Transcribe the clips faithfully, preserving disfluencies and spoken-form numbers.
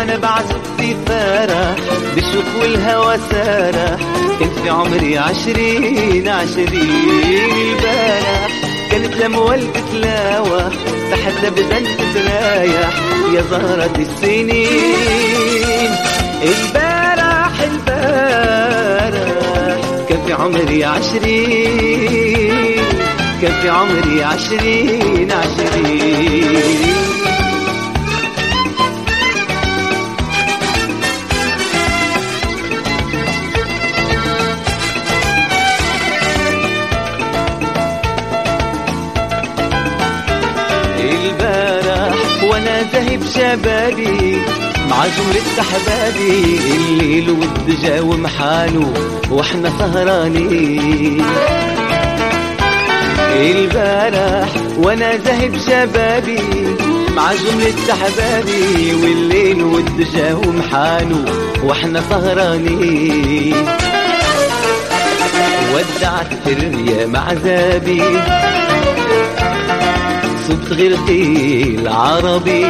وانا بعزف في فرح بالشوق والهوى سارح. كان في عمري عشرين عشرين البارح كانت لما تتلاوح تحت بدن تتريح يا زهرة السنين. البارح البارح كان في عمري عشرين كان في عمري عشرين عشرين. البارح وانا ذهب شبابي مع جملة احبابي الليل والدجا ومحاله واحنا سهرانين. البارح وانا ذهب شبابي مع جملة احبابي والليل والدجا ومحاله واحنا سهرانين. ودعت الريا مع عذابي صبت غيرتي العربي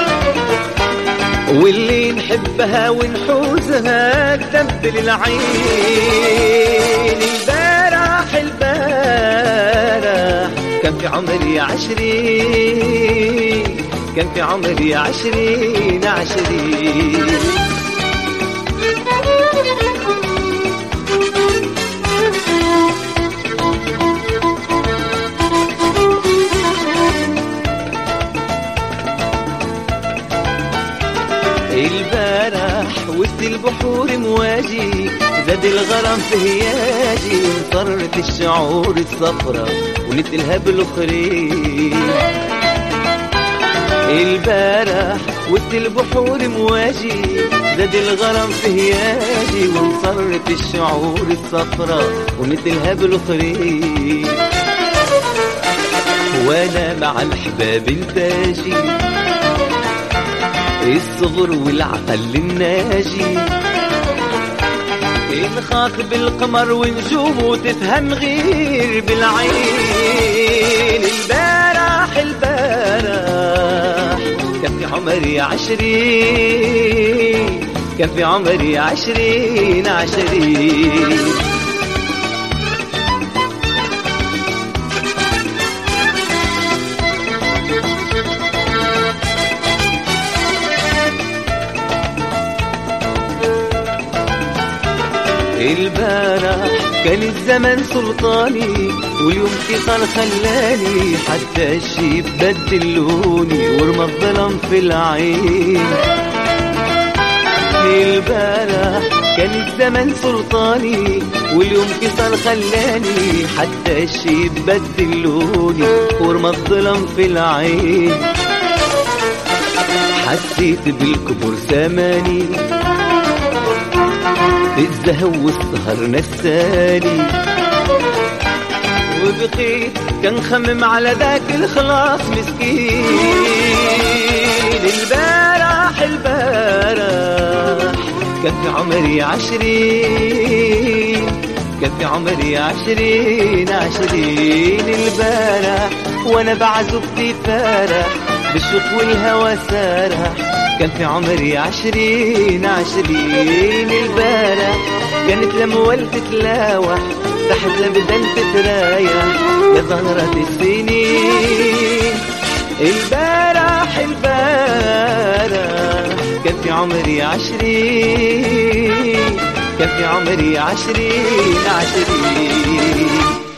واللي نحبها ونحوزها تبدل العين. البارح البارح كان في عمري عشرين كان في عمري عشرين عشرين. البارح وسط البحور مواجي زاد الغرام في هياجي وانصرت الشعور الصفرة ونتلها بالاخرين. البارح وسط البحور مواجي زاد الغرام في هياجي وانصرت الشعور الصفرة ونتلها بالاخرين. وانا مع الحباب الباجي الصغر والعقل الناجي نخاطب القمر ونجومه تفهم غير بالعين. البارح البارح كان في عمري عشرين كان في عمري عشرين عشرين. البارح كان الزمن سلطاني واليوم صار خلاني حتى الشي بدل لوني ورمى الظلام في العين. البارح كان الزمن سلطاني واليوم صار خلاني حتى الشي بدل لوني ورمى الظلام في العين. حسيت بالكبر سماني الزهو والسهر نساني وبقيت كان خمم على ذاك الخلاص مسكين. البارح البارح كان في عمري عشرين كان في عمري عشرين عشرين. البارح وانا بعزف في فرح بالشوق والهوى سارح كان في عمري عشرين عشرين. البارح كانت لما تتلاوح تحت لبدن تترايح يا زهرة السنين. البارح البارح كان في عمري عشرين كان في عمري عشرين عشرين.